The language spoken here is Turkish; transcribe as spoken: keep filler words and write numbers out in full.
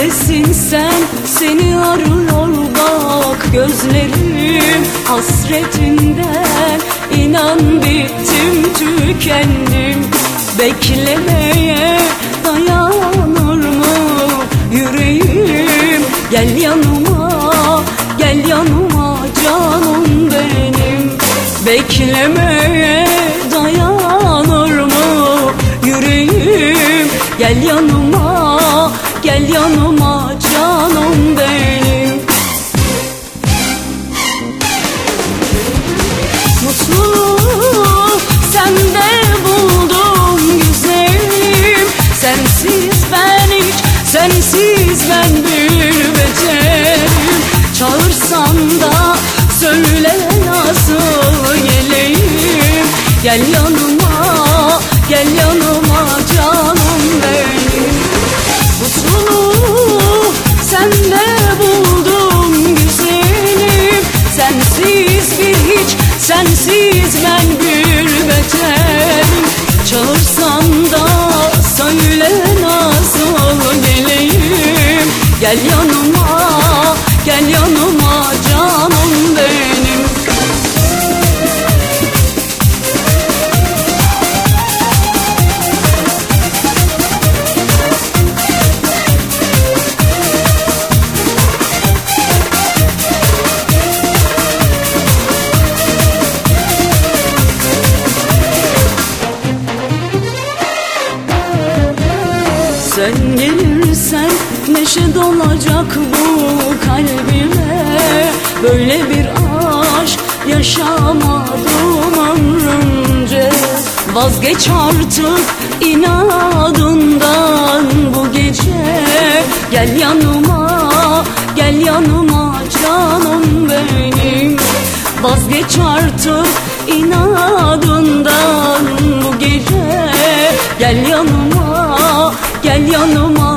neredesin sen? Seni arıyor bak gözlerim hasretinden. İnan bittim, tükendim. Beklemeye dayanır mı yüreğim? Gel yanıma, gel yanıma canım benim. Beklemeye dayanır mı yüreğim? Gel yanıma, gel yanıma canım benim. Mutluluğu sende buldum güzelim. Sensiz ben hiç, sensiz ben bir beterim. Çağırsan da söyle nasıl geleyim? Gel yanıma, gel yanıma canım benim. Mutluluğu sende buldum güzelim. Sensiz bir hiç, sensiz ben bir beterim. Çağırsan da söyle nasıl geleyim? Gel yanıma, gel yanıma canım benim. Sen gelirsen neşe dolacak bu kalbime. Böyle bir aşk yaşamadım ömrümce. Vazgeç artık inadından bu gece. Gel yanıma, gel yanıma canım benim. Vazgeç artık inadından bu gece. Gel yanıma, gel yanıma